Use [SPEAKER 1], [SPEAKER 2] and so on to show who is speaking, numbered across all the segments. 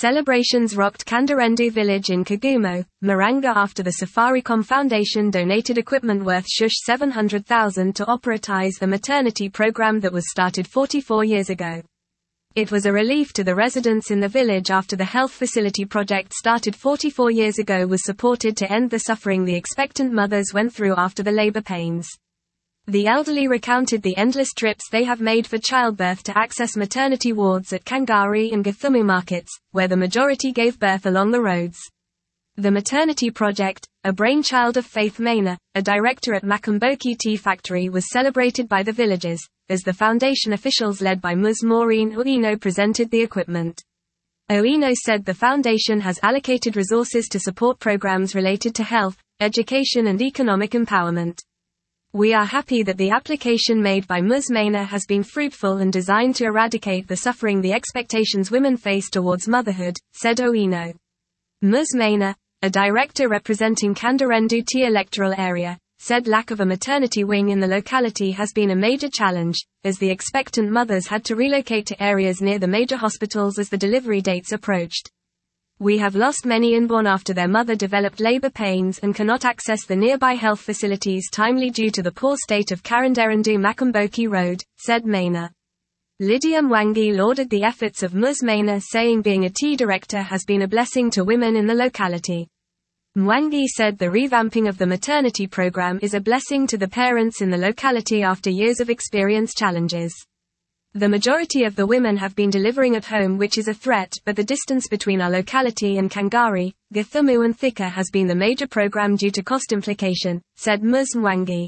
[SPEAKER 1] Celebrations rocked Kandarendu village in Kagumo, Maranga after the Safaricom Foundation donated equipment worth $700,000 to operatize the maternity program that was started 44 years ago. It was a relief to the residents in the village after the health facility project started 44 years ago was supported to end the suffering the expectant mothers went through after the labor pains. The elderly recounted the endless trips they have made for childbirth to access maternity wards at Kangari and Githumu markets, where the majority gave birth along the roads. The maternity project, a brainchild of Faith Maina, a director at Makamboki Tea Factory, was celebrated by the villagers, as the foundation officials led by Ms. Maureen Oino presented the equipment. Oino said the foundation has allocated resources to support programs related to health, education and economic empowerment. We are happy that the application made by Ms. Maina has been fruitful and designed to eradicate the suffering the expectations women face towards motherhood, said Oino. Ms. Maina, a director representing Kandarendu Tea electoral area, said lack of a maternity wing in the locality has been a major challenge, as the expectant mothers had to relocate to areas near the major hospitals as the delivery dates approached. We have lost many inborn after their mother developed labor pains and cannot access the nearby health facilities timely due to the poor state of Kandarendu Makamboki Road, said Maina. Lydia Mwangi lauded the efforts of Ms. Maina, saying being a tea director has been a blessing to women in the locality. Mwangi said the revamping of the maternity program is a blessing to the parents in the locality after years of experience challenges. The majority of the women have been delivering at home, which is a threat, but the distance between our locality and Kangari, Githumu and Thika has been the major program due to cost implication, said Ms. Mwangi.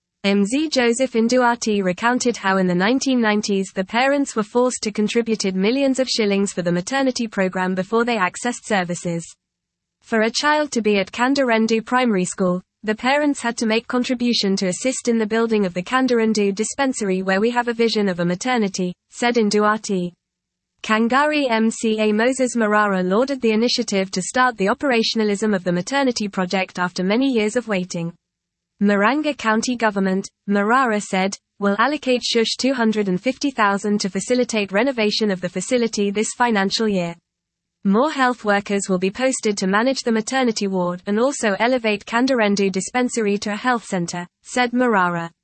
[SPEAKER 1] Mz Joseph Induati recounted how in the 1990s the parents were forced to contribute millions of shillings for the maternity program before they accessed services. For a child to be at Kandarendu Primary School, the parents had to make contribution to assist in the building of the Kandarendu dispensary where we have a vision of a maternity, said Induati. Kangari MCA Moses Marara lauded the initiative to start the operationalism of the maternity project after many years of waiting. Maranga County Government, Marara said, will allocate $250,000 to facilitate renovation of the facility this financial year. More health workers will be posted to manage the maternity ward and also elevate Kandarendu dispensary to a health center, said Marara.